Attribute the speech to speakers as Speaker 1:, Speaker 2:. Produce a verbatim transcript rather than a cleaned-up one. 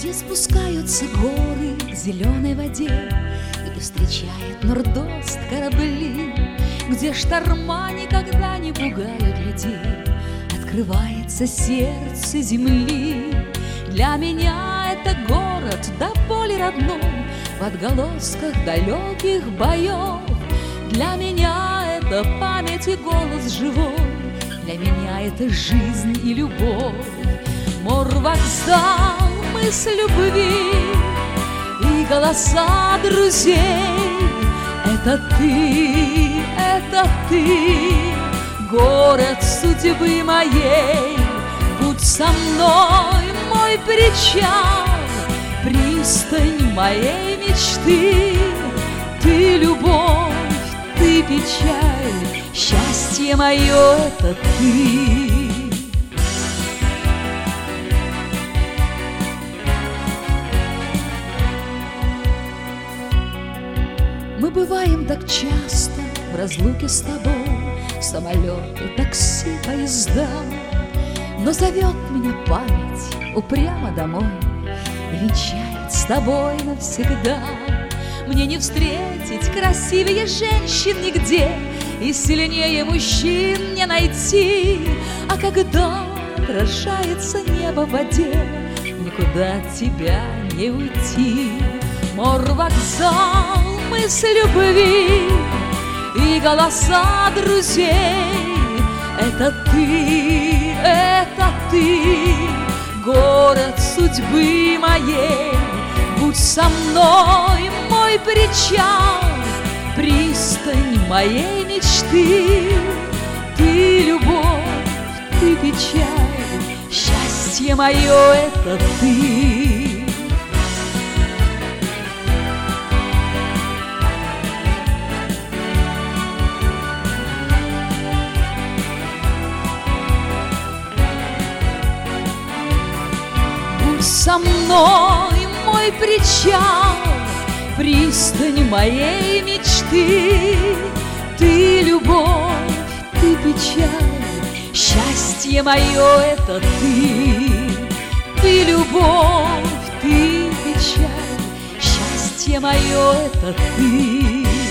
Speaker 1: где спускаются горы к зеленой воде, где встречает нордост корабли, где шторма никогда не пугают людей, открывается сердце земли. Для меня это город до боли родной, в отголосках далеких боев. Для меня это память и голос живой, для меня это жизнь и любовь. Морвокзал, мысль любви и голоса друзей. Это ты, это ты, город судьбы моей. Будь со мной, мой причал, пристань моей мечты. Ты любовь, ты печаль, счастье мое — это ты. Мы бываем так часто в разлуке с тобой, самолеты, такси, поезда, но зовет меня память упрямо домой и венчает с тобой навсегда. Мне не встретить красивее женщин нигде, и сильнее мужчин не найти. А когда отражается небо в воде, никуда от тебя не уйти. Морвокзал, мысль любви и голоса друзей. Это ты, это ты, город судьбы моей. Будь со мной, мой причал, пристань моей мечты. Ты любовь, ты печаль, счастье мое — это ты. Со мной, мой причал, пристань моей мечты. Ты любовь, ты печаль, счастье мое — это ты. Ты любовь, ты печаль, счастье мое — это ты.